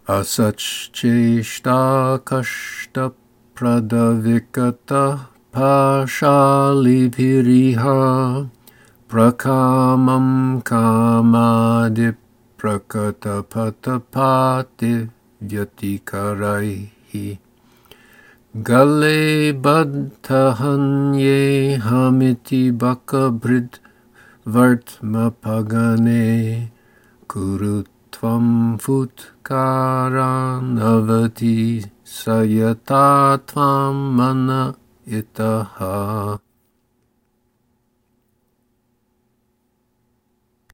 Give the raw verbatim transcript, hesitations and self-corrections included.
asachcheshta kashta pradavikata pashalibhiriha prakamam kamadip prakatapatapati vyatikaraihi gale badhahanye hamiti bakabrid vartmapagane kurutvam futkaranavati sayatatvam mana itaha.